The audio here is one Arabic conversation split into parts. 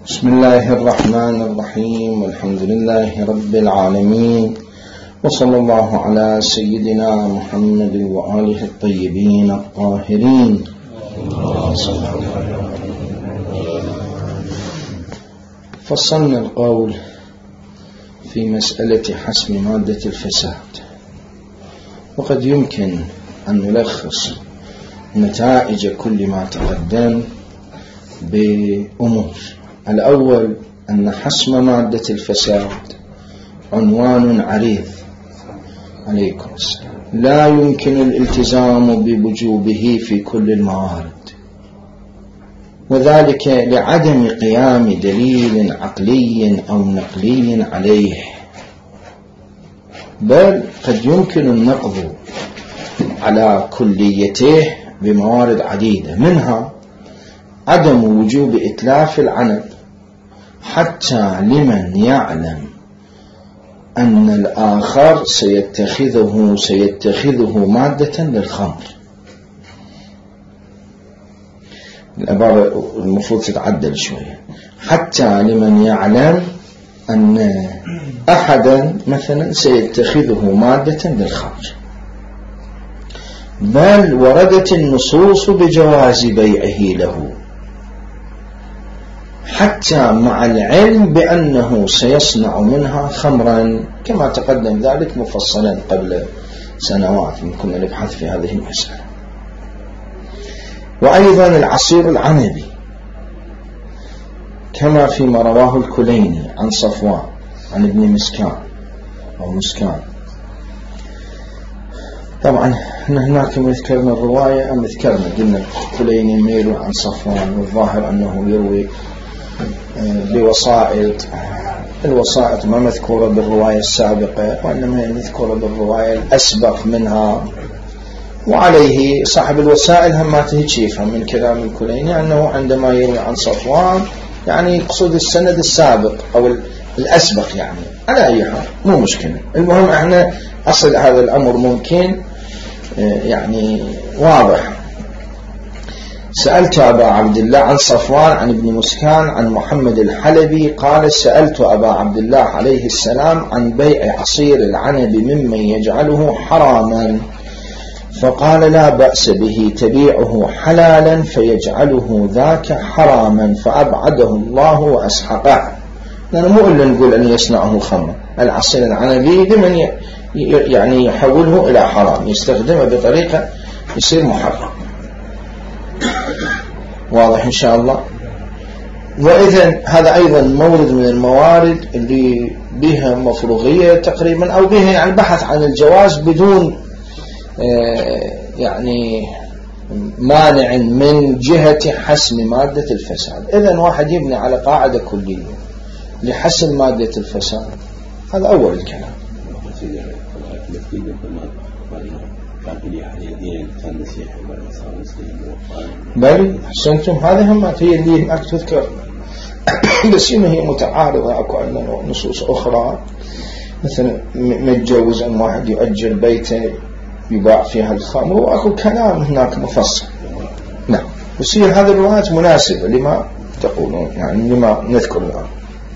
بسم الله الرحمن الرحيم، والحمد لله رب العالمين، وصلى الله على سيدنا محمد وآله الطيبين الطاهرين. فصلنا القول في مسألة حسم مادة الفساد، وقد يمكن أن نلخص نتائج كل ما تقدم بأمور. الأول أن حسم مادة الفساد عنوان عريض عليكم السلام، لا يمكن الالتزام بوجوبه في كل الموارد، وذلك لعدم قيام دليل عقلي أو نقلي عليه، بل قد يمكن النقض على كليته بموارد عديدة، منها عدم وجوب إتلاف العنب حتى لمن يعلم أن الآخر سيتخذه مادة للخمر. العبارة المفروض تتعدل شوية، حتى لمن يعلم أن أحدا مثلا سيتخذه مادة للخمر، بل وردت النصوص بجواز بيعه له حتى مع العلم بأنه سيصنع منها خمرا، كما تقدم ذلك مفصلا قبل سنوات كنا نبحث في هذه المسألة. وأيضا العصير العنبي كما فيما رواه الكليني عن صفوان عن ابن مسكان أو مسكان. طبعا هناك ذكرنا الرواية أم ذكرنا قلنا الكليني ميل عن صفوان، والظاهر أنه يروي بوسائط، الوسائط ما مذكورة بالرواية السابقة وإنما هي مذكورة بالرواية الأسبق منها، وعليه صاحب الوسائل هم ما تهيشيفها من كلام الكليني أنه عندما يروي عن صفوان يعني يقصد السند السابق أو الأسبق، يعني على أي حال مو مشكلة. المهم احنا أصل هذا الأمر ممكن يعني واضح. سألت أبا عبد الله عن صفوان عن ابن مسكان عن محمد الحلبي قال: سألت أبا عبد الله عليه السلام عن بيع عصير العنب ممن يجعله حراما، فقال: لا بأس به، تبيعه حلالا فيجعله ذاك حراما، فأبعده الله وأسحقه. لأنه مو إلا نقول أن يصنعه خمر، العصير العنبي لمن يعني يحوله إلى حرام، يستخدمه بطريقة يصير محرم. واضح إن شاء الله. وإذن هذا أيضا مورد من الموارد اللي بها مفروغية تقريبا، أو بها يعني بحث عن الجواز بدون يعني مانع من جهة حسم مادة الفساد. إذن واحد يبني على قاعدة كلية لحسم مادة الفساد، هذا أول الكلام. بل حسنتم، هذه هم هي اللي هناك تذكر بس إنه هي متعارضة. أكو عندنا نصوص أخرى مثلا متجوز أن واحد يؤجر بيته يباع فيها الخمر، وأكو كلام هناك مفصل. نعم، بس هي هذه الروايات مناسبة لما تقولون، يعني لما نذكر الآن.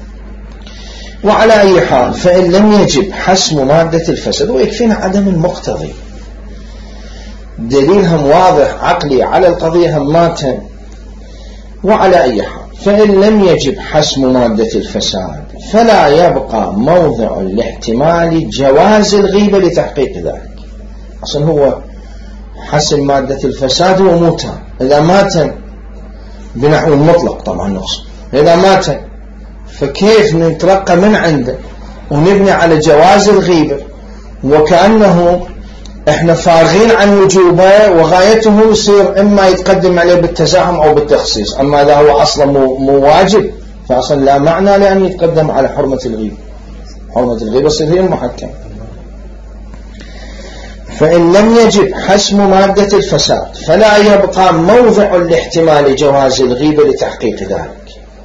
وعلى أي حال، فإن لم يجب حسم مادة الفساد، ويكفينا عدم المقتضي، دليلهم واضح عقلي على القضية هماتهم. وعلى أي حال، فإن لم يجب حسم مادة الفساد فلا يبقى موضع لاحتمال جواز الغيبة لتحقيق ذلك. أصلا هو حسم مادة الفساد هو موتى، إذا مات بنحو المطلق طبعا نقصد، إذا مات فكيف نترقى من عنده ونبني على جواز الغيبة وكأنه احنا فارغين عن وجوبه، وغايته يصير اما يتقدم عليه بالتزاحم او بالتخصيص. اما اذا هو اصلا مو واجب فاصلا لا معنى لان يتقدم على حرمة الغيبة. حرمة الغيبة يصير هي المحكم. فإن لم يجب حسم مادة الفساد فلا يبقى موضع لاحتمال جواز الغيبة لتحقيق ذلك.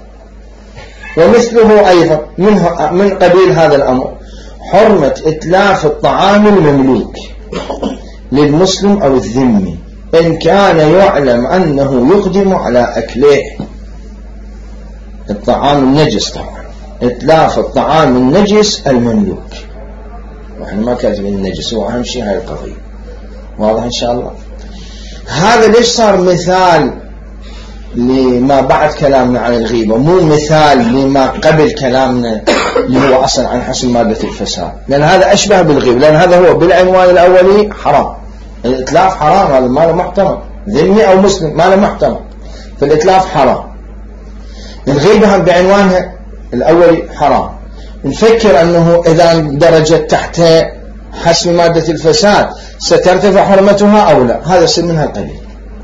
ومثله أيضا من قبيل هذا الأمر حرمة إتلاف الطعام المملوك للمسلم أو الذمي إن كان يعلم أنه يقدم على أكله. الطعام النجس طبعا، إتلاف الطعام النجس المملوك، وإحنا ما كاتبين النجس، هو أهم شيء هاي القضية. واضح إن شاء الله؟ هذا ليش صار مثال لما بعد كلامنا عن الغيبة، مو مثال لما قبل كلامنا اللي هو أصلا عن حسم مادة الفساد، لأن هذا أشبه بالغيبة، لأن هذا هو بالعنوان الأولي حرام، الإتلاف حرام، هذا ما له محتمل، ذمي أو مسلم ما له محتمل، فالإتلاف حرام. الغيبة بعنوانها الأولي حرام، نفكر أنه إذا درجت تحت حسم مادة الفساد سترتفع حرمتها أو لا، هذا يصير منها القليل.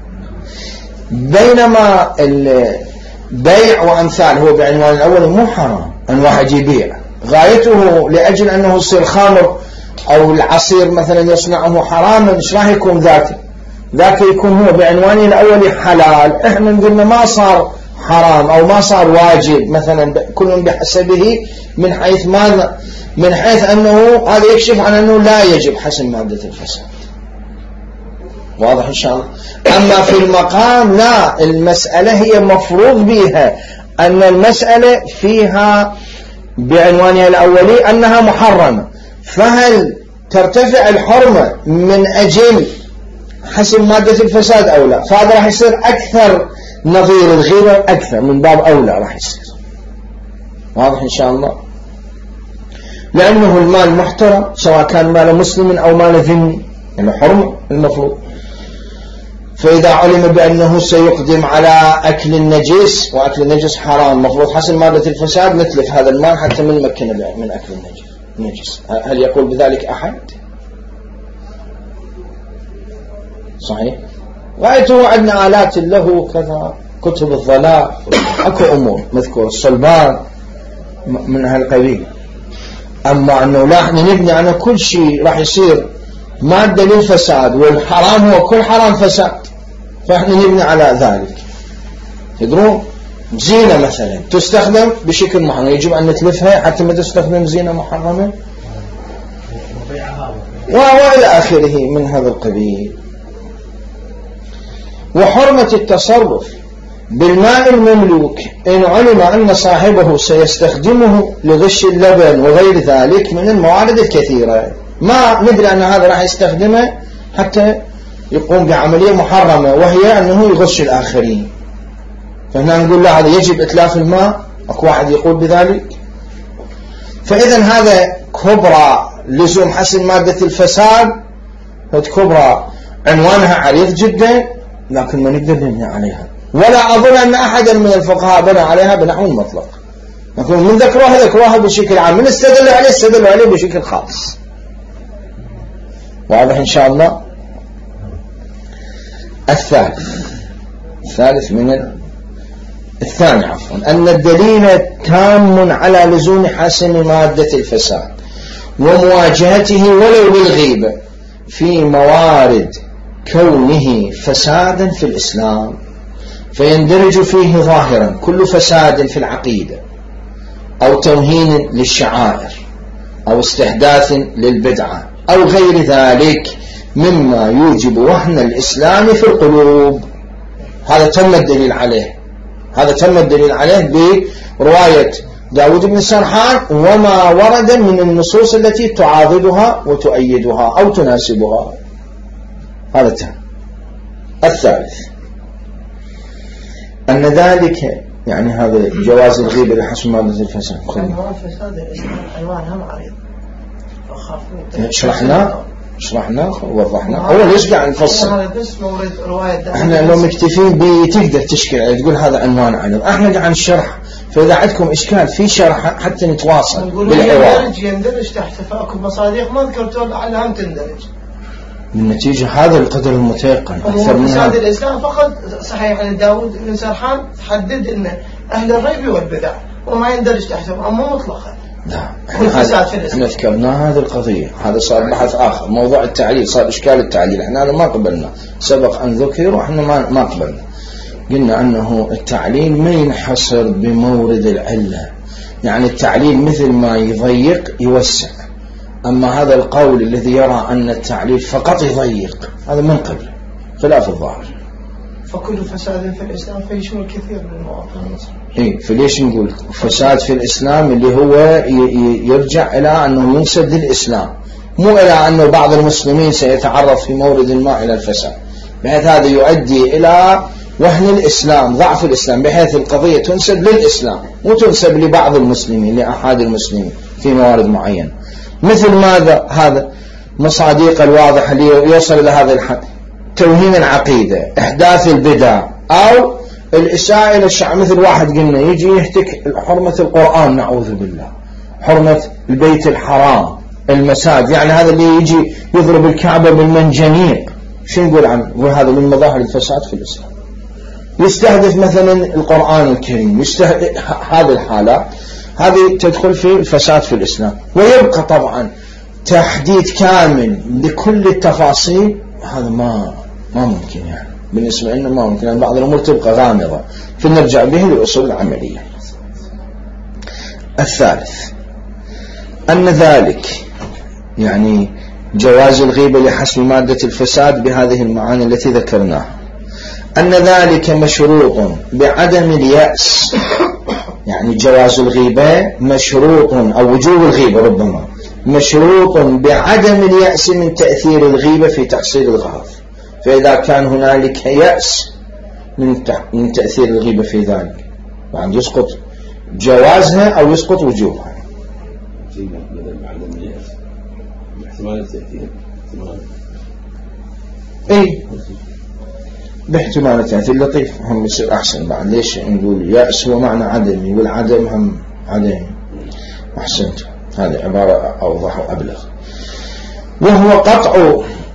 بينما البيع وأمثال هو بعنوان الأول مو حرام، أن واحد يبيع غايته لأجل أنه يصير خمر أو العصير مثلا يصنعه حراما، إيش راح يكون ذاك يكون هو بعنوانه الأول حلال، إحنا نقولنا ما صار حرام أو ما صار واجب مثلا، كل بحسبه من حيث ماذا، من حيث أنه هذا يكشف عن أنه لا يجب حسم مادة الفساد. واضح إن شاء الله؟ أما في المقام لا، المسألة هي مفروض بها أن المسألة فيها بعنوانها الأولي أنها محرمة، فهل ترتفع الحرمة من أجل حسم مادة الفساد أو لا؟ فهذا راح يصير أكثر نظير الغيبة، أكثر من باب أولى راح يصير. واضح إن شاء الله؟ لأنه المال محترم سواء كان مال مسلم أو مال ذمي، يعني حرمة المفروض. فإذا علم بأنه سيقدم على أكل النجس، وأكل النجس حرام، مفروض حسم مادة الفساد نتلف هذا المال حتى من مكنه من أكل النجس. هل يقول بذلك أحد؟ صحيح؟ رأيته عندنا آلات له كذا، كتب الضلال، أكو أمور مذكور الصلبان من هالقبيل. أما أنه لا احنا نبني على كل شيء راح يصير مادة للفساد، والحرام هو كل حرام فساد، فاحنا نبني على ذلك. تدرون زينة مثلا تستخدم بشكل محرم، يجب أن نتلفها حتى ما تستخدم زينة محرمة وإلى آخره من هذا القبيل. وحرمة التصرف بالماء المملوك إن علم أن صاحبه سيستخدمه لغش اللبن وغير ذلك من الموارد الكثيرة، ما ندري أن هذا راح يستخدمه حتى يقوم بعملية محرمة، وهي أنه يغش الآخرين، فهنا نقول لا، هذا يجب إتلاف الماء. أكو واحد يقول بذلك. فإذا هذا كبرى لزوم حسم مادة الفساد، هذا كبرى عنوانها عريض جدا، لكن ما نقدر نبني عليها، ولا أظن أن أحدا من الفقهاء بنى عليها بنحو مطلق، لكن من ذكروها بشكل عام، من استدلوا عليه بشكل خاص. واضح إن شاء الله؟ الثالث من الثاني أن الدليل تام على لزوم حسم مادة الفساد ومواجهته ولو بالغيبة في موارد كونه فسادا في الإسلام، فيندرج فيه ظاهرا كل فساد في العقيدة أو توهين للشعائر أو استحداث للبدعة أو غير ذلك مما يوجب وهن الإسلام في القلوب. هذا تم الدليل عليه برواية داود بن سرحان وما ورد من النصوص التي تعاضدها وتؤيدها أو تناسبها. هذا تم. الثالث أن ذلك يعني هذا جواز الغيبة لحسم مادة الفساد. عنوان فساد الإسلام عنوانها معرض، شرحنا ووضحنا. أول ليش قاعد نفصل؟ احنا لو مكتفين بتقدر تشكل تقول هذا عنوان عرض، احنا قاعد نشرح، فإذا عندكم إشكال في شرح حتى نتواصل بالحوار. يندرج تحت فأكو مصادق ما ذكرتوا عنها تندرج بالنتيجة هذا القدر المتيقن أكثر من فساد الإسلام فقط. صحيح أن داود بن سرحان تحدد أن أهل الريب والبدع وما يندرج تحتهم، أما مطلقا لا. احنا ذكرنا هذه القضية، هذا صار بحث آخر، موضوع التعليل صار إشكال التعليل، احنا هذا ما قبلنا، سبق أن ذكر وإحنا ما قبلنا. قلنا أنه التعليل ما ينحصر بمورد العلة، يعني التعليل مثل ما يضيق يوسع، أما هذا القول الذي يرى أن التعليل فقط يضيق هذا من قبل خلاف الظاهر. فكل فساد في الإسلام فيشمل كثير من المواطن المصري. فليش نقول فساد في الإسلام اللي هو يرجع إلى أنه ينسب للإسلام، مو إلى أنه بعض المسلمين سيتعرض في مورد ما إلى الفساد، بحيث هذا يؤدي إلى وهن الإسلام، ضعف الإسلام، بحيث القضية تنسب للإسلام مو تنسب لبعض المسلمين، لأحد المسلمين في موارد معينة. مثل ماذا؟ هذا مصادق الواضحة اللي يوصل إلى هذا الحد، توهين العقيدة، إحداث البدع، أو الإساءة إلى الشعب. مثل واحد قلنا يجي يهتك حرمة القرآن، نعوذ بالله، حرمة البيت الحرام، المساجد، يعني هذا اللي يجي يضرب الكعبة بالمنجنيق، شو نقول عنه؟ وهذا من مظاهر الفساد في الإسلام. يستهدف مثلا القرآن الكريم، يستهدف هذه الحالات، هذه تدخل في الفساد في الإسلام. ويبقى طبعا تحديد كامل لكل التفاصيل، هذا ما ممكن، يعني بالنسبة لنا ما ممكن، يعني بعض الأمور تبقى غامضة، فنرجع به للأصول العملية. الثالث أن ذلك يعني جواز الغيبة لحسب مادة الفساد بهذه المعاني التي ذكرناها، أن ذلك مشروط بعدم اليأس، يعني جواز الغيبة مشروط، أو وجوب الغيبة ربما مشروط بعدم اليأس من تأثير الغيبة في تحصيل الغرض. فإذا كان هنالك يأس من تأثير الغيبة في ذلك، يعني يسقط جوازها أو يسقط وجوبها. باحتمال التأثير، باحتمال التأثير لطيف، هم يصير أحسن بعد. ليش نقول يأس هو معنى عدم، يقول عدم هم عدم، أحسنت، هذه عبارة أوضح وأبلغ. وهو قطع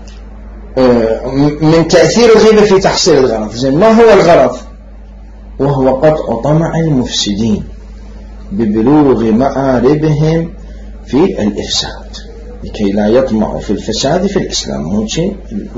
من تأثير الغيبة في تحصيل الغرض. زين، ما هو الغرض؟ وهو قطع طمع المفسدين ببلوغ مآربهم في الإفساد لكي لا يطمعوا في الفساد في الإسلام. ممكن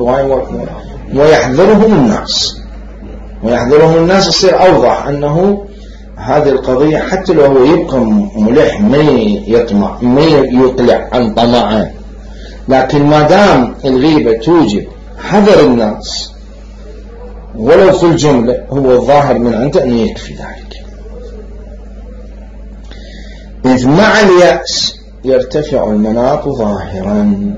ويحذرهم الناس يصير أوضح أنه هذه القضية حتى لو هو يبقى ملح ما يطمع ما يطلع عن طمعه، لكن ما دام الغيبة توجب حذر الناس ولو في الجملة، هو الظاهر من عنده أنه يكفي ذلك. إذ مع اليأس يرتفع المناط ظاهرا،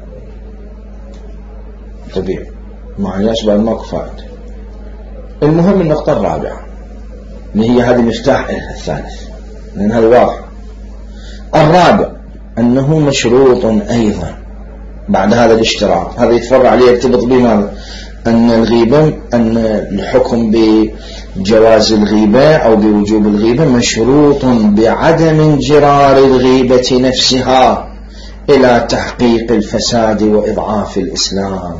طبيعي مع اليأس بعد ما كفاية. المهم النقطة الرابعة اللي هي هذه مفتاح الثالث، لأن هذا واضح. الرابع أنه مشروط أيضا بعد هذا الاشتراط، هذا يتفرع عليه يرتبط بماذا؟ أن الغيبة، أن الحكم بجواز الغيبة أو بوجوب الغيبة مشروط بعدم انجرار الغيبة نفسها إلى تحقيق الفساد وإضعاف الإسلام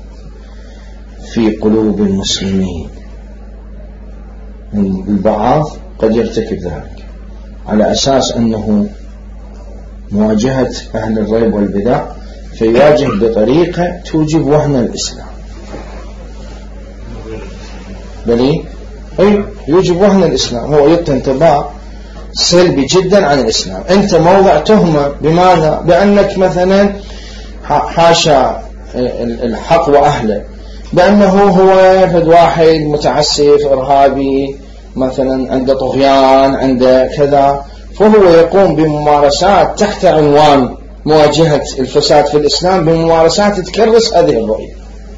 في قلوب المسلمين. البعض قد يرتكب ذلك على أساس أنه مواجهة أهل الريب والبدع، فيواجه بطريقة توجب وهن الإسلام، بل يوجب وهن الإسلام. هو يعطي انطباع سلبي جدا عن الإسلام. أنت موضع تهمة بماذا؟ بأنك مثلا حاشا الحق وأهله، بأنه هو فد واحد متعسف إرهابي مثلا، عنده طغيان، عنده كذا، فهو يقوم بممارسات تحت عنوان مواجهة الفساد في الإسلام، بممارسات تكرس هذه الرؤية،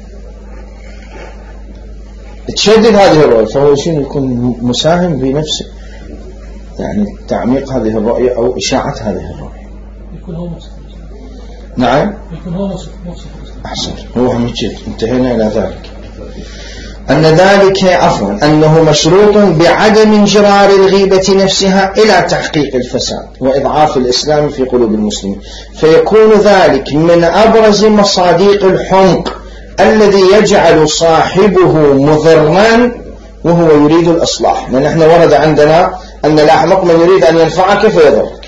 تشدد هذه الرؤية، فهو شنو يكون مساهم بنفسه، يعني تعميق هذه الرؤية أو إشاعة هذه الرؤية. يكون هو مصر. نعم، يكون هو مصر. أحسن، هو هم جد. انتهينا إلى ذلك أن ذلك عفوا أنه مشروط بعدم انجرار الغيبة نفسها إلى تحقيق الفساد وإضعاف الإسلام في قلوب المسلمين، فيكون ذلك من أبرز مصادق الحمق الذي يجعل صاحبه مضرا وهو يريد الإصلاح. لأن احنا ورد عندنا أن الأحمق من يريد أن ينفعك فيضرك،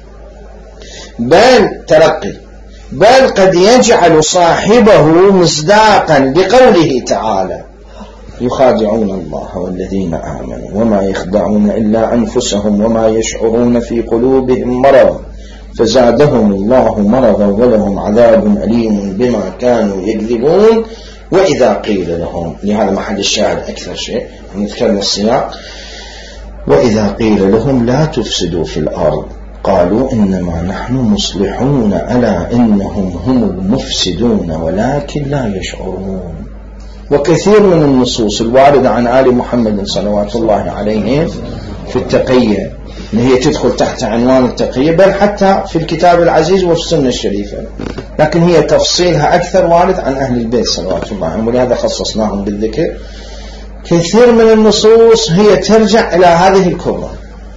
بل قد يجعل صاحبه مصداقا لقوله تعالى: يخادعون الله والذين آمنوا وما يخدعون إلا أنفسهم وما يشعرون في قلوبهم مرض فزادهم الله مرضا ولهم عذاب أليم بما كانوا يكذبون وإذا قيل لهم، لهذا محل الشاهد أكثر شيء نذكرنا السياق، وإذا قيل لهم لا تفسدوا في الأرض قالوا إنما نحن مصلحون ألا إنهم هم المفسدون ولكن لا يشعرون. وكثير من النصوص الواردة عن آل محمد صلوات الله عليهم في التقية اللي هي تدخل تحت عنوان التقية، بل حتى في الكتاب العزيز وفي السنة الشريفة، لكن هي تفصيلها أكثر وارد عن أهل البيت صلوات الله عليهم، ولهذا خصصناهم بالذكر. كثير من النصوص هي ترجع إلى هذه الكرة،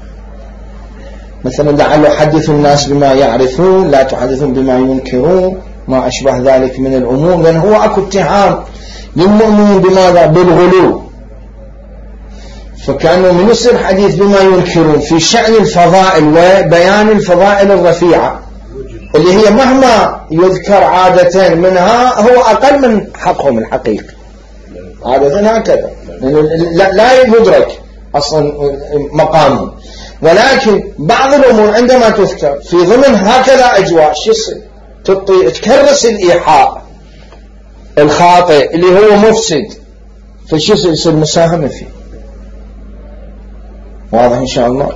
مثلا لعل حدثوا الناس بما يعرفون لا تحدثون بما ينكرون، ما أشبه ذلك من الأمور، لأن هو أكو اتهام للمؤمنين بماذا؟ بالغلو، فكانوا من يصير حديث بما ينكرون في شأن الفضائل وبيان الفضائل الرفيعة اللي هي مهما يذكر عادة منها هو أقل من حقهم الحقيقي عادة هكذا، لا يدرك أصلا مقامه. ولكن بعض الأمور عندما تذكر في ضمن هكذا أجواء شو يصير؟ تكرس الإيحاء الخاطئ اللي هو مفسد، فشو يصير مساهمة فيه. واضح إن شاء الله؟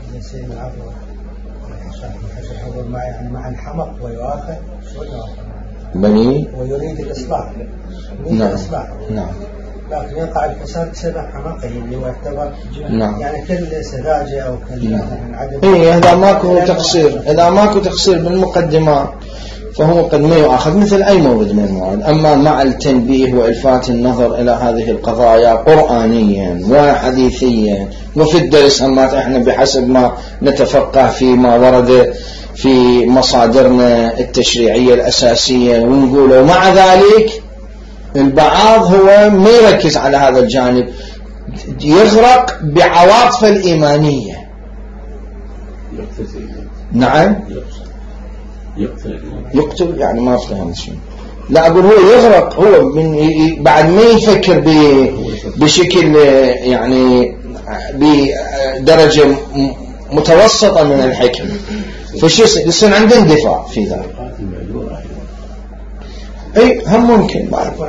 مع الحمق ويؤاخذ بني ويريد الإصلاح. نعم نعم، لكن يقع الفساد بسبب حمقه اللي هو يعتبر نعم. يعني كل سذاجة أو كل نعم. عدم. إيه إذا ماكو تقصير، إذا ماكو تقصير بالمقدمات فهو قد ما يؤخذ مثل أي مورد من الموارد. أما مع التنبيه وإلفات النظر إلى هذه القضايا قرآنيا وحديثيا وفي الدرس أما إحنا بحسب ما نتفقه فيما ورد في مصادرنا التشريعية الأساسية ونقوله، ومع ذلك البعض هو ما يركز على هذا الجانب، يغرق بعواطف الإيمانية. نعم يقتل يعني ما فهم شيء، لا أقول هو يغرق، هو من بعد ما يفكر بشكل يعني بدرجة متوسطة من الحكم، فشو يصير عنده اندفاع في ذلك. اي هم ممكن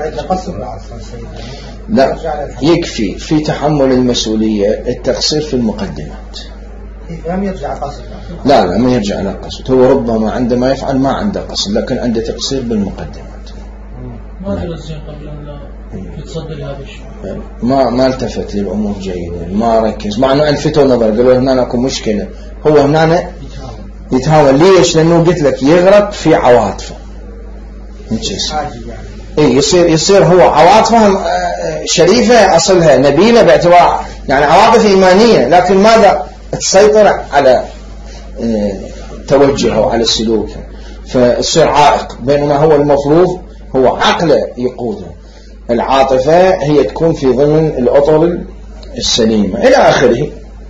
لا يكفي في تحمل المسؤولية التقصير في المقدمات، لا ما يرجع على قصد، هو ربما عندما يفعل ما عنده قصد لكن عنده تقصير بالمقدمات. ما درس قبل أن يتصدر هذا الشيء، ما التفت للأمور جيدا، ما ركز، مع أنه ألفتوا نظر قالوا هنا أكو مشكلة، هو هنا يتهاون. ليش؟ لأنه قلت لك يغرق في عواطفه. إيه يصير هو عواطفه شريفة أصلها نبيلة باعتبار يعني عواطف إيمانية، لكن ماذا تسيطر على توجهه وعلى سلوكه، فيصير عائق، بينما هو المفروض هو عقله يقوده، العاطفة هي تكون في ضمن الأطر السليمة إلى آخره.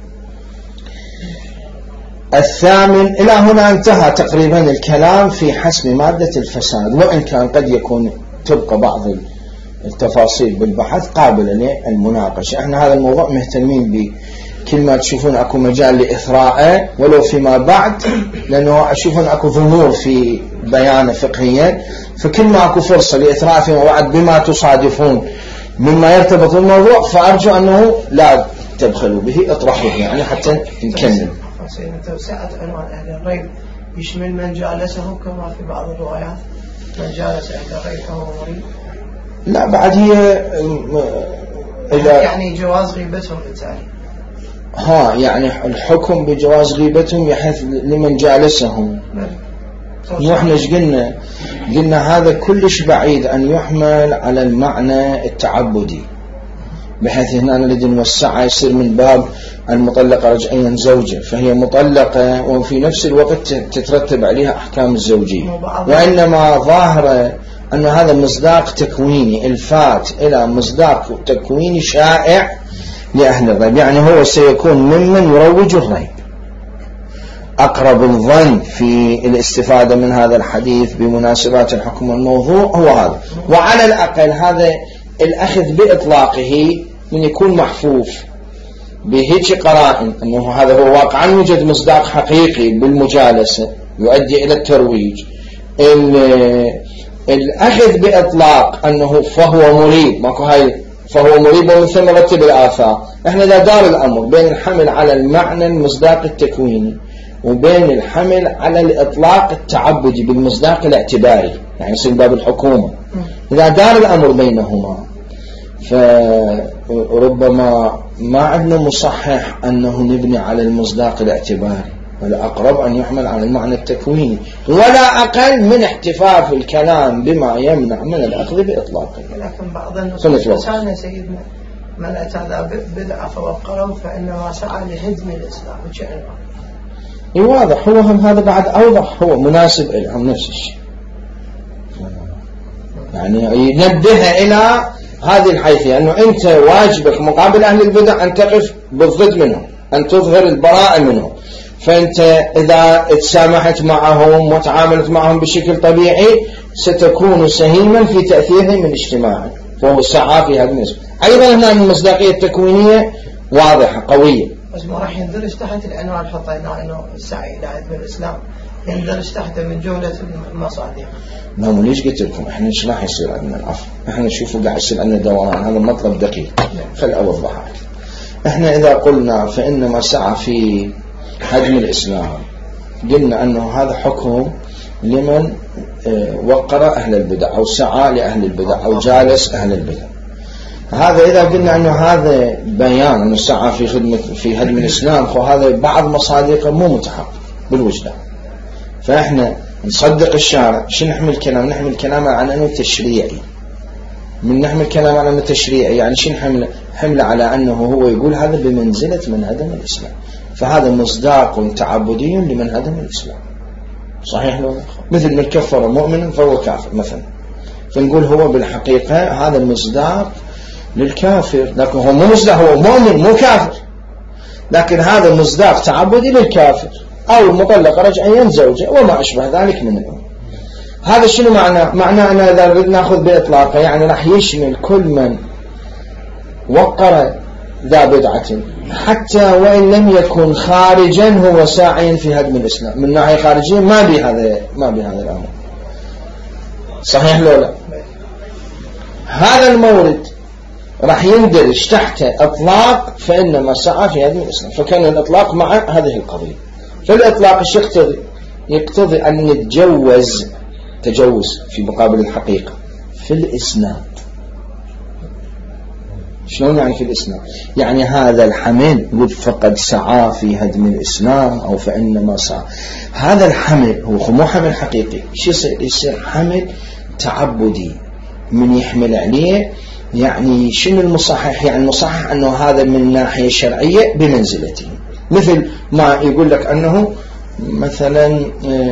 الثامن، إلى هنا انتهى تقريبا الكلام في حسم مادة الفساد، وإن كان قد يكون تبقى بعض التفاصيل بالبحث قابلة للمناقشة. احنا هذا الموضوع مهتمين به، كل ما تشوفون اكو مجال لإثراءه ولو فيما بعد، لأنه أشوفون اكو ضمور في بيانه فقهيا، فكل ما اكو فرصة لإثراء فيما بعد بما تصادفون مما يرتبط بالموضوع فأرجو أنه لا تبخلوا به، اطرحوه يعني حتى نكمل. توسعة عنوان أهل الريب يشمل من جالسه كما في بعض الروايات من جالس أهل الريب فهو مريض؟ لا بعد هي يعني جواز غيبتهم بالتالي يعني الحكم بجواز غيبتهم بحيث لمن جالسهم. واحنا ايش قلنا هذا كلش بعيد أن يحمل على المعنى التعبدي، بحيث هنا نريد نوسعها يصير من باب المطلقة رجعيا زوجة فهي مطلقة وفي نفس الوقت تترتب عليها أحكام الزوجية، وإنما ظاهرة أن هذا مصداق تكويني، الفات إلى مصداق تكويني شائع لأهل الريب، يعني هو سيكون ممن يروج الريب. أقرب الظن في الاستفادة من هذا الحديث بمناسبات الحكم والموضوع هو هذا، وعلى الأقل هذا الأخذ بإطلاقه من يكون محفوف بهيك قرائن أنه هذا هو واقعا يوجد مصداق حقيقي بالمجالسة يؤدي إلى الترويج، الأخذ بإطلاق أنه فهو مريب، ماكو هاي فهو مريب ومن ثم رتب الآثار. احنا لا دار الأمر بين الحمل على المعنى المصداق التكويني وبين الحمل على الإطلاق التعبدي بالمصداق الاعتباري، يعني يصير باب الحكومة. إذا دار الأمر بينهما فربما ما عندنا مصحح أنه نبني على المصداق الاعتباري، والأقرب أن يحمل على المعنى التكويني، ولا أقل من احتفاف الكلام بما يمنع من الأخذ بإطلاقه. لكن بعض النصوص كان سيدنا من أتى بدعة فوقره فإنما سعى لهدم الإسلام وشأنه. واضح، هو هم هذا بعد أوضح، هو مناسب إلهم نفس الشيء، يعني ينبه إلى هذه الحيثية أنه أنت واجبك مقابل أهل البدع أن تقف بالضد منهم، أن تظهر البراءة منهم. فأنت إذا تسامحت معهم وتعاملت معهم بشكل طبيعي ستكون سهيما في تأثيرهم الاجتماعي، فهو سعى في هذا النسبة. أيضا هنا المصداقية التكوينية واضحة قوية، بس ما راح يندرج تحت العنوان حطينا انه السعي الى هدم الاسلام، يندرج تحت من جمله المصادر. نعم، ليش قلت لكم احنا ايش راح يصير عندنا العفو؟ احنا نشوفوا قاعد يصير عندنا دوران، هذا مطلب دقيق. خل اوضحها. احنا اذا قلنا فانما سعى في هدم الاسلام، قلنا انه هذا حكم لمن وقر اهل البدع او سعى لاهل البدع او جالس اهل البدع. هذا إذا قلنا أنه هذا بيان أنه سعى في هدم الإسلام، فهذا بعض مصادقه مو متحقق بالوجدان. فإحنا نصدق الشارع. شو نحمل كلام؟ نحمل كلام على أنه تشريعي. من نحمل كلام على أنه تشريعي يعني شو نحمل على أنه هو يقول هذا بمنزلة من هدم الإسلام، فهذا مصداق تعبدي لمن هدم الإسلام. صحيح لو مثل من كفر مؤمنا فهو كافر مثلا، فنقول هو بالحقيقة هذا مصداق للكافر، لكن هو مو مصداق، هو مؤمن مو كافر، لكن هذا مصداق تعبدي للكافر أو المطلقة رجعيا زوجة وما أشبه ذلك من الأمور. هذا شنو معناه أنا إذا نأخذ بإطلاقه يعني راح يشمل كل من وقر ذا بدعة حتى وإن لم يكن خارجا هو ساعيا في هدم الإسلام من ناحية خارجية، ما بهذا الأمر. صحيح لو لا؟ هذا المورد راح يندرج تحت إطلاق فإنما سعى في هدم الإسلام، فكان الإطلاق مع هذه القضية. فالإطلاق ايش يقتضي أن نتجوز في مقابل الحقيقة في الإسناد. شلون يعني في الإسلام؟ يعني هذا الحمل يقول فقد سعى في هدم الإسلام أو فإنما سعى، هذا الحمل هو مو حمل حقيقي. شو يصير حمل تعبدي من يحمل عليه. يعني شنو المصحح؟ يعني المصحح أنه هذا من ناحية شرعية بمنزلته، مثل ما يقول لك أنه مثلا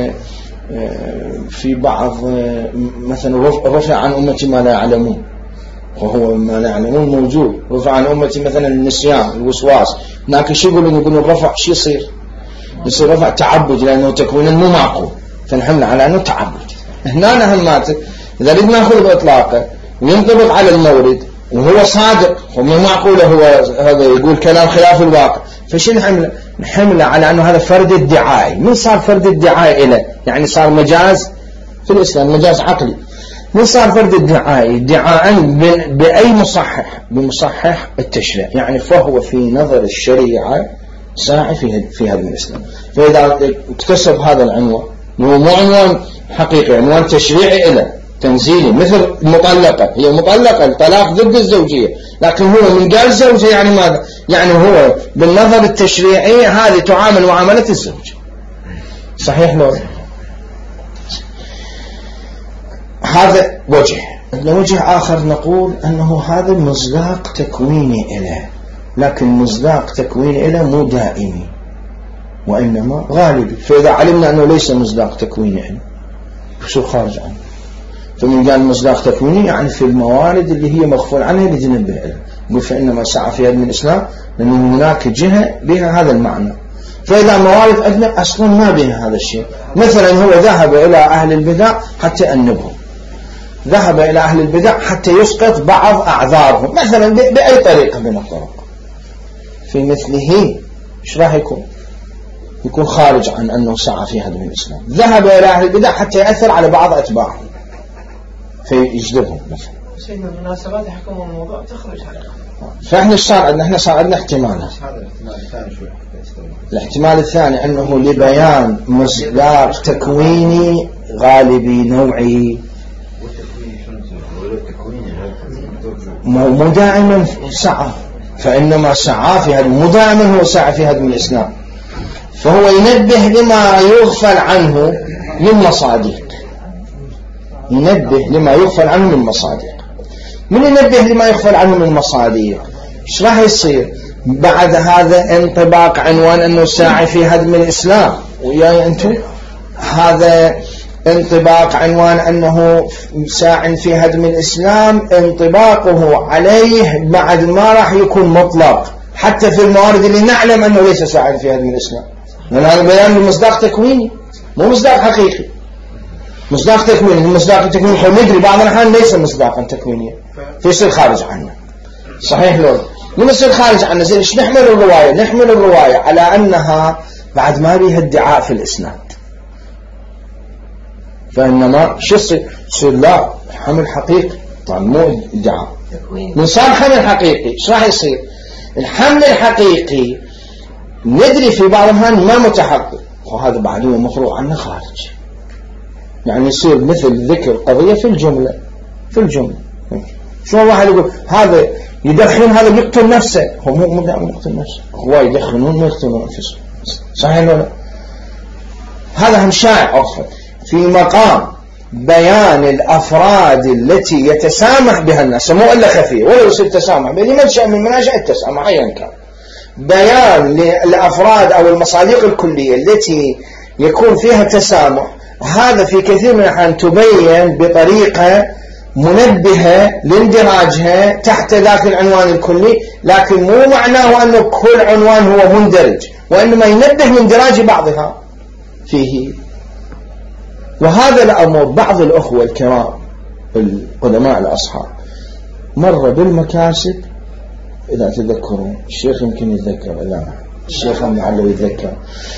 في بعض مثلا رفع عن أمتي ما لا يعلمون، وهو ما لا يعلمون موجود. رفع عن أمتي مثلا النسيان الوسواس، لكن شو يقولون الرفع شو يصير رفع تعبد لأنه تكوينا مو معقول، فنحمل على أنه تعبد. هنا أهماته إذا نريد نأخذ بإطلاقه وينطبق على المورد وهو صادق ومو معقول هو هذا يقول كلام خلاف الواقع، فشو نحمله على أنه هذا فرد ادعائي. من صار فرد ادعائي إله؟ يعني صار مجاز في الإسلام، مجاز عقلي. من صار فرد ادعاء بأي مصحح؟ بمصحح التشريع، يعني فهو في نظر الشريعة ساعي في هذا الإسلام. فإذا اكتسب هذا العنوان هو مو عنوان حقيقي، عنوان تشريعي إله تنزيلي، مثل المطلقة، هي مطلقة الطلاق ضد الزوجية، لكن هو من قال زوجة يعني ماذا؟ يعني هو بالنظر التشريعي هذه تعامل معاملة الزوج. صحيح لو هذا وجه آخر نقول أنه هذا مصداق تكويني إله، لكن مصداق تكويني إله مو دائمي وإنما غالبي. فإذا علمنا أنه ليس مصداق تكويني إله شو خارج عنه؟ فمن قال مصداق تكويني يعني في الموارد اللي هي مغفول عنها بجنب العلم، يقول فإنما سعى في هدم الإسلام لأنه هناك جهة بها هذا المعنى. فإذا موارد أدنى أصلا ما بها هذا الشيء. مثلا هو ذهب إلى أهل البدع حتى أنبهم، ذهب إلى أهل البدع حتى يسقط بعض أعذارهم مثلا بأي طريقة من الطرق، في مثله إيش راح يكون خارج عن أنه سعى في هدم الإسلام. ذهب إلى أهل البدع حتى يأثر على بعض أتباعهم، فيجذبهم مثلا. سيدنا المناسبات يحكمون الموضوع تخرج هذا. فاحنا ايش صار عندنا؟ احنا صار عندنا احتمالات. الاحتمال الثاني انه لبيان مصداق تكويني غالبي نوعي، مو دائما سعى، فإنما سعى في هذا، مو دائما هو سعى في هدم الإسلام، فهو ينبه لما يغفل عنه من مصادق، ينبه لما يغفل عنه من مصادق. من ينبه لما يغفل عنه من مصادق ايش راح يصير بعد هذا؟ انطباق عنوان انه ساعي في هدم الإسلام، وياي انتم هذا انطباق عنوان أنه ساع في هدم الإسلام، انطباقه عليه بعد ما راح يكون مطلق حتى في الموارد اللي نعلم أنه ليس ساع في هدم الإسلام، لأن هذا بيان بمصداق تكويني مو مصداق حقيقي. مصداق تكويني، المصداق التكويني ندري بعض الأحيان ليس مصداقا تكوينيا فيصير خارج عنه، صحيح لو لما يصير خارج عنه زين ايش نحمل الرواية؟ نحمل الرواية على أنها بعد ما بيها ادعاء في الإسناد، فإنما شو يصير؟ لا حمل حقيقي، طبعا مو ادعاء، من صار حمل حقيقي ايش راح يصير؟ الحمل الحقيقي ندري في بعض الأحيان ما متحقق، وهذا بعد هو مفروض عنه خارج، يعني يصير مثل ذكر قضية في الجملة، في الجملة. شو واحد يقول هذا يدخن هذا يقتل نفسه، هو مو دائما يقتل نفسه، هو يدخنون ما يقتلون أنفسهم، صحيح ولا؟ هذا هم شائع أخر في مقام بيان الأفراد التي يتسامح بها الناس، مو إلا خفية ولا يصير تسامح بها لمنشأ من مناشئ التسامح أيا كان، بيان الأفراد أو المصادق الكلية التي يكون فيها تسامح، هذا في كثير من الأحيان تبين بطريقة منبهة لاندراجها تحت ذاك العنوان الكلي، لكن مو معناه أنه كل عنوان هو مندرج، وإنما ينبه لاندراج بعضها فيه. وهذا الأمر بعض الأخوة الكرام القدماء الأصحاب مر بالمكاسب، إذا تذكرون الشيخ يمكن يتذكر، لا الشيخ المعلوي يتذكر،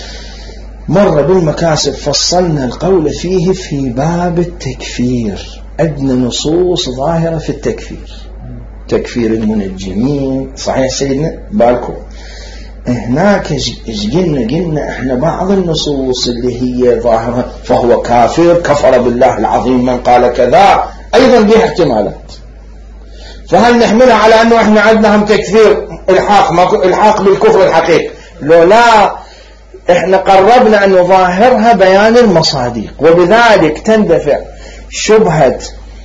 مر بالمكاسب فصلنا القول فيه في باب التكفير، عندنا نصوص ظاهرة في التكفير، تكفير المنجمين، صحيح سيدنا بالكم هناك قلنا احنا بعض النصوص اللي هي ظاهرة فهو كافر، كفر بالله العظيم من قال كذا، ايضا بها احتمالات، فهل نحملها على انه احنا عندنا هم تكفير الحاق بالكفر الحقيقي؟ لو لا، احنا قربنا ان ظاهرها بيان المصادق، وبذلك تندفع شبهة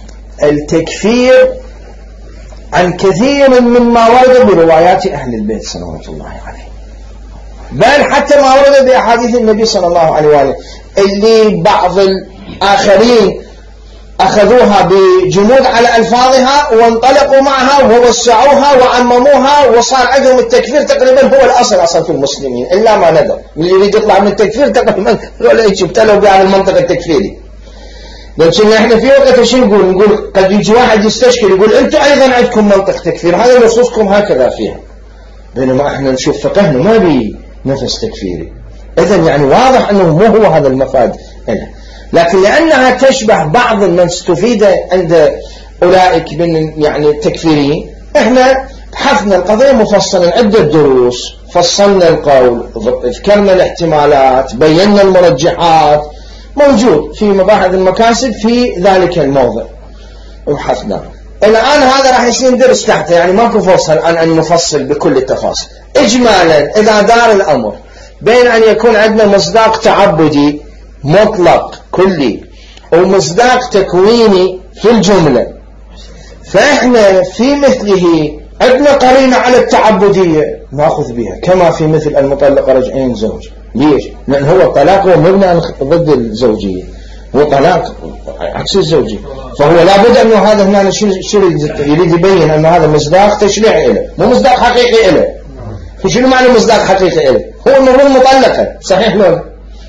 التكفير عن كثير مما ورد بروايات أهل البيت صلوات الله عليه، بل حتى ما ورد بأحاديث النبي صلى الله عليه وآله اللي بعض الآخرين أخذوها بجمود على ألفاظها وانطلقوا معها ووسعوها وعمموها، وصار عندهم التكفير تقريبا هو الأصل أصلا في المسلمين إلا ما ندر، اللي يريد يطلع من التكفير تقريبا ولا يبتلوا بهذا المنطق التكفيري. لكن احنا في وقت شو نقول قد يجي واحد يستشكل يقول انتم ايضا عندكم منطق تكفير، هذا نصوصكم هكذا فيها، بينما احنا نشوف فقهنا ما بي نفس تكفيري، اذن يعني واضح انه مو هو هذا المفاد له. لكن لانها تشبه بعض من استفيد عند اولئك من يعني التكفيريين، احنا بحثنا القضيه مفصلا، عده دروس فصلنا القول، ذكرنا الاحتمالات، بينا المرجحات، موجود في مباحث المكاسب في ذلك الموضع وبحثنا. الآن هذا راح يصير درس تحته، يعني ماكو فرصة الآن أن نفصل بكل التفاصيل. إجمالا إذا دار الأمر بين أن يكون عندنا مصداق تعبدي مطلق كلي ومصداق تكويني في الجملة، فإحنا في مثله عندنا قرينة على التعبدية نأخذ بها، كما في مثل المطلقة رجعين زوج. ليش؟ لأن هو الطلاق هو مبني ضد الزوجية، هو طلاق عكس الزوجية، فهو لابد أنه هذا هنا شو يريد يبين أنه هذا مصداق تشريعي له، مو مصداق حقيقي له. شنو معنى مصداق حقيقي له؟ هو المفروض مطلقة، صحيح لو؟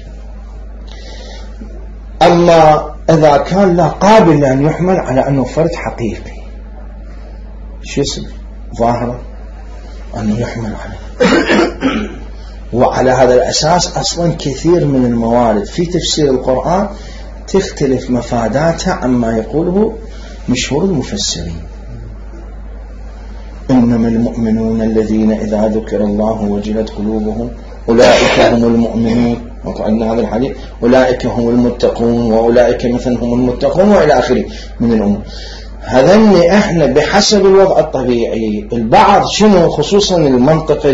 أما إذا كان لا قابل لأن يحمل على أنه فرد حقيقي، شو اسم ظاهرة أنه يحمل عليه. وعلى هذا الأساس أصلا كثير من الموارد في تفسير القرآن تختلف مفاداتها عما يقوله مشهور المفسرين إنما المؤمنون الذين إذا ذكر الله وجلت قلوبهم أولئك هم المؤمنون، وقعدنا هذا الحديث أولئك هم المتقون وأولئك مثل هم المتقون وإلى آخره من الأمور. هذا اللي احنا بحسب الوضع الطبيعي البعض شنو خصوصا المنطق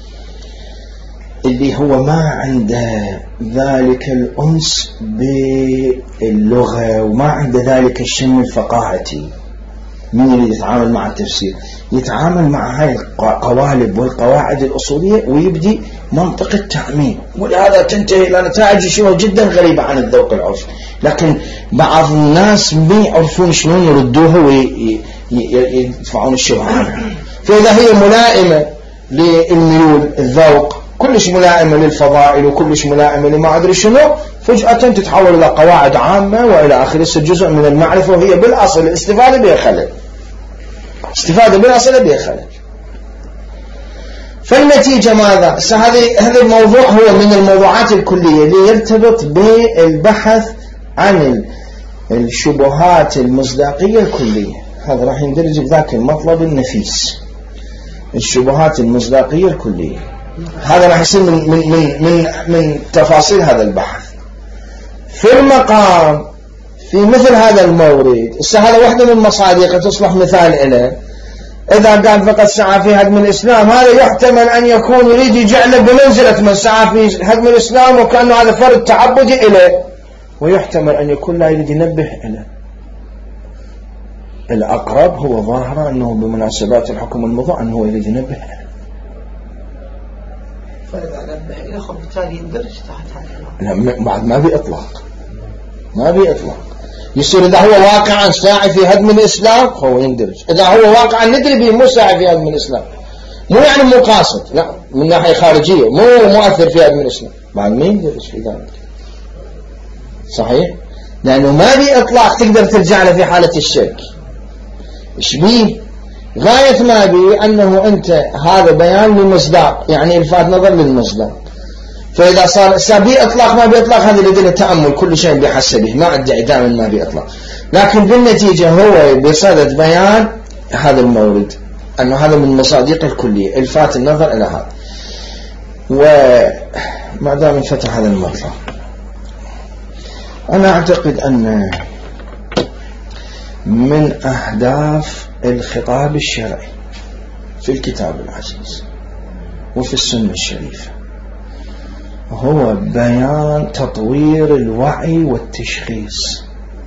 اللي هو ما عنده ذلك الأنس باللغة وما عنده ذلك الشم الفقاهتي، من اللي يتعامل مع التفسير يتعامل مع هاي القوالب والقواعد الأصولية ويبدي منطق التعميم، ولهذا تنتهي إلى نتائج شبه جدا غريبة عن الذوق العرفي. لكن بعض الناس ما يعرفون شلون يردوها ويدفعون الشبهة عنها. فإذا هي ملائمة للميول الذوق كلش ملائمة للفضائل وكلش ملائمة لما أدري شنو، فجأة تتحول إلى قواعد عامة وإلى آخر جزء من المعرفة، وهي بالأصل الاستفادة بها خلل، استفادة بالأصل بها خلل. فالنتيجة ماذا؟ هذا الموضوع هو من الموضوعات الكلية اللي يرتبط بالبحث عن الشبهات المصداقية الكلية. هذا راح يندرج بذاك المطلب النفيس، الشبهات المصداقية الكلية. هذا راح يصير من تفاصيل هذا البحث. في المقام في مثل هذا المورد هذا واحدة من مصادقه تصلح مثال إله. إذا قال فقد سعى في هدم الإسلام، هذا يحتمل أن يكون يريد يجعله بمنزلة من سعى في هدم الإسلام وكأنه هذا فرد تعبدي إليه، ويحتمل أن يكون لا يريد ينبه إليه. الأقرب هو ظاهرة أنه بمناسبات الحكم الموضوع أنه يريد ينبه إليه، فإذا نبه إليه بالتالي يندرج تحت هذا. بعد ما بإطلاق، ما بإطلاق يصير إذا هو واقعا ساعي في هدم الإسلام هو يندرج، إذا هو واقعا ندري به مو ساعي في هدم الإسلام، مو يعني مو قاصد، لا من ناحية خارجية مو مؤثر في هدم الإسلام، بعد ما يندرج في ذلك. صحيح؟ لأنه ما بإطلاق تقدر ترجع له في حالة الشك. إيش بيه؟ غاية ما بيه أنه أنت هذا بيان للمصداق، يعني الفات نظر للمصداق. فإذا صار بإطلاق ما بإطلاق هذا لدينا تأمل، كل شيء بحسبه، ما أدعي دائما ما بإطلاق، لكن بالنتيجة هو بصدد بيان هذا المورد أنه هذا من مصادق الكلية الفات النظر إلى هذا. وما دام انفتح هذا المطلب، أنا أعتقد أن من أهداف الخطاب الشرعي في الكتاب العزيز وفي السنة الشريفة هو بيان تطوير الوعي والتشخيص.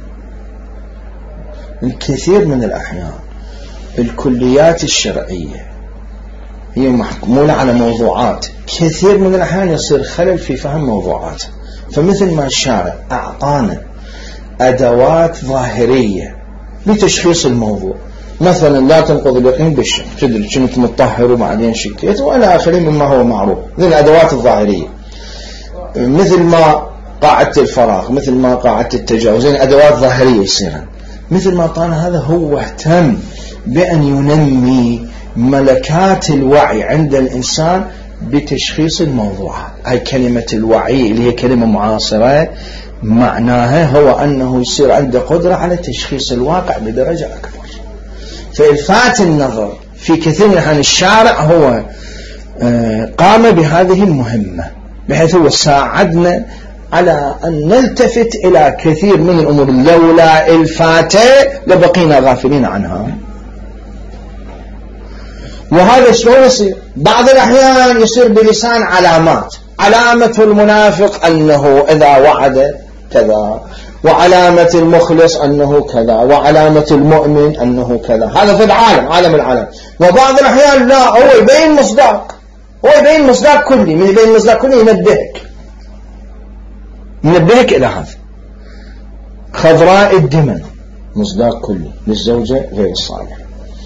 الكثير من الأحيان الكليات الشرعية هي محمولة على موضوعات، كثير من الأحيان يصير خلل في فهم موضوعات. فمثل ما الشارع أعطانا أدوات ظاهرية لتشخيص الموضوع، مثلا لا تنقض اليقين بالشك، تدري كنت مطهر وبعدين شكيت وإلى آخره مما هو معروف من الأدوات الظاهرية، مثل ما قاعدة الفراغ، مثل ما قاعدة التجاوز، أدوات ظاهرية يصيرها. مثل ما قال هذا هو اهتم بأن ينمي ملكات الوعي عند الإنسان بتشخيص الموضوعات. هاي كلمة الوعي اللي هي كلمة معاصرة، معناها هو أنه يصير عنده قدرة على تشخيص الواقع بدرجة أكبر. فإلفات النظر في كثير من أحيان الشارع هو قام بهذه المهمة، بحيث هو ساعدنا على أن نلتفت إلى كثير من الأمور لولا الفاته لبقينا غافلين عنها. وهذا شلون يصير؟ بعض الأحيان يصير بلسان علامات، علامة المنافق أنه إذا وعد كذا، وعلامة المخلص أنه كذا، وعلامة المؤمن أنه كذا. هذا في العالم، عالم العالم. وبعض الأحيان لا، هو يبين مصداق، هو يبين مصداق كلي. من يبين مصداق كلي ينبهك إلى هذا. خضراء الدمن مصداق كلي للزوجة غير الصالحة.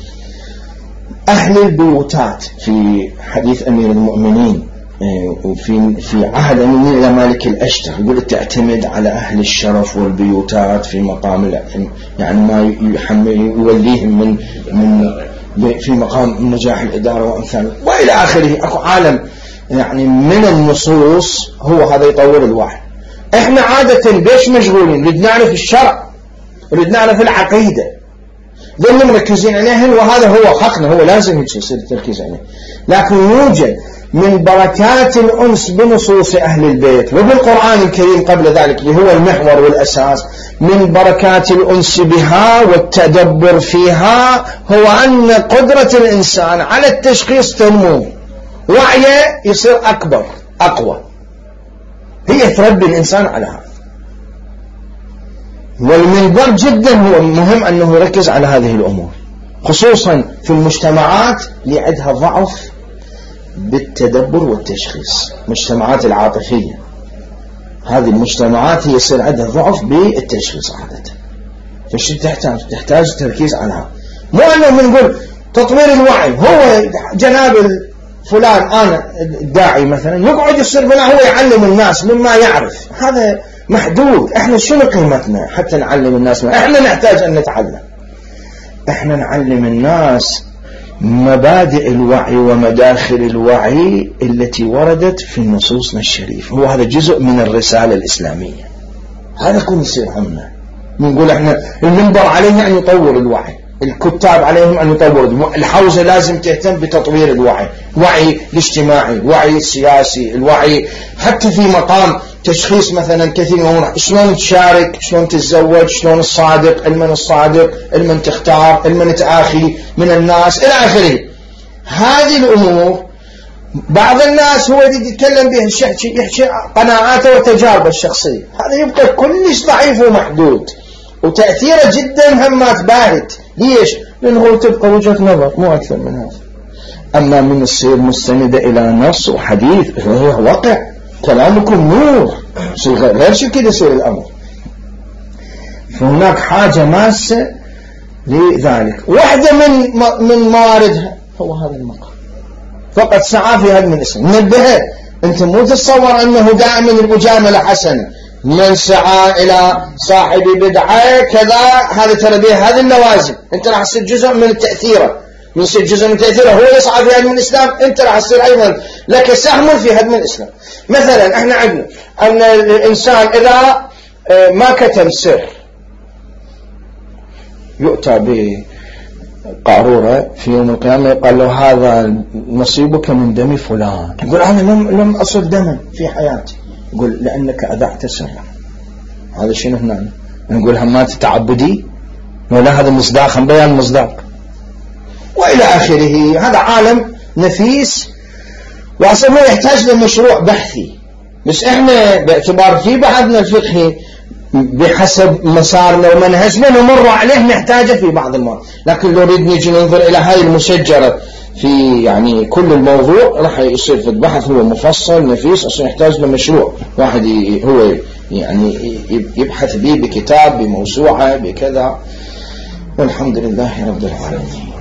أهل البيوتات في حديث أمير المؤمنين وفي عهد أمير إلى مالك الأشتر يقول تعتمد على أهل الشرف والبيوتات في مقام يعني ما يوليهم من في مقام نجاح الإدارة وأمثاله وإلى آخره. أكو عالم يعني من النصوص هو هذا يطور الوعي. إحنا عادة بيش مشغولين، نريد نعرف الشرع ونريد نعرف العقيدة، ظل مركزين عليهن، وهذا هو حقنا، هو لازم يصير التركيز عليه. لكن يوجد من بركات الأنس بنصوص أهل البيت وبالقرآن الكريم قبل ذلك اللي هو المحور والأساس من بركات الأنس بها والتدبر فيها، هو أن قدرة الإنسان على التشخيص تنمو، وعيه يصير أكبر أقوى، هي تربي الإنسان على هذا. والمنبر جدا هو مهم أنه يركز على هذه الأمور، خصوصا في المجتمعات اللي عندها ضعف بالتدبر والتشخيص، مجتمعات العاطفية، هذه المجتمعات هي يصير عندها ضعف بالتشخيص عادة. فش تحتاج تركيز على هذا، مو أنه بنقول تطوير الوعي هو جناب فلان أنا الداعي مثلا يقعد يصير بنا هو يعلم الناس مما يعرف، هذا محدود. احنا شنو قيمتنا حتى نعلم الناس؟ احنا نحتاج ان نتعلم، احنا نعلم الناس مبادئ الوعي ومداخل الوعي التي وردت في نصوصنا الشريفة، هو هذا جزء من الرسالة الإسلامية، هذا كل يصير همنا. نقول احنا المنبر عليه أن يطور الوعي، الكتاب عليهم أن يطوروا، الحوزة لازم تهتم بتطوير الوعي، الوعي الاجتماعي، الوعي السياسي، الوعي حتى في مقام تشخيص مثلا كثير من شلون تشارك، شلون تتزوج، شلون الصادق، المن الصادق، المن تختار، المن تآخي من الناس إلى آخره. هذه الأمور بعض الناس هو يتكلم بها يحكي قناعاته وتجاربه الشخصية، هذا يبقى كلش ضعيف ومحدود، وتأثيره جدا همات باهت. ليش؟ لأنه تبقى وجهة نظر مو أكثر من هذا. أما من السير مستندة إلى نص وحديث هو واقع، كلامكم نور، غير شو كده يصير الأمر. فهناك حاجة ماسة لذلك، واحدة من مواردها هو هذا المقام. فقد سعى في هذا من اسم نبهه، أنت مو تتصور أنه دائما المجاملة حسنة، من سعى إلى صاحب بدعة كذا هذا ترى به هذه اللوازم، أنت راح تصير جزء من تأثيره، يصير جزء من تأثيره، هو يسعى في هدم الإسلام، أنت راح تصير أيضا لك سهم في هدم الإسلام. مثلا احنا عندنا أن الإنسان إذا ما كتم سر يؤتى بقارورة في يوم القيامة يقال له هذا نصيبك من دم فلان، يقول أنا لم أصل دما في حياتي، يقول لأنك أذعت سرا. هذا شنو هنا؟ نقول همات تعبدي ولا هذا مصداق، بيان مصداق وإلى آخره. هذا عالم نفيس وأصلا يحتاج لمشروع بحثي، بس إحنا باعتبار في بحثنا الفقهي بحسب مسارنا ومنهجنا نمر عليه نحتاجه في بعض المرات، لكن لو نريد نجي ننظر إلى هاي المشجرة في يعني كل الموضوع راح يصير في البحث هو مفصل نفيس، أصلا يحتاج لمشروع واحد هو يعني يبحث به بكتاب بموسوعة بكذا. والحمد لله رب العالمين.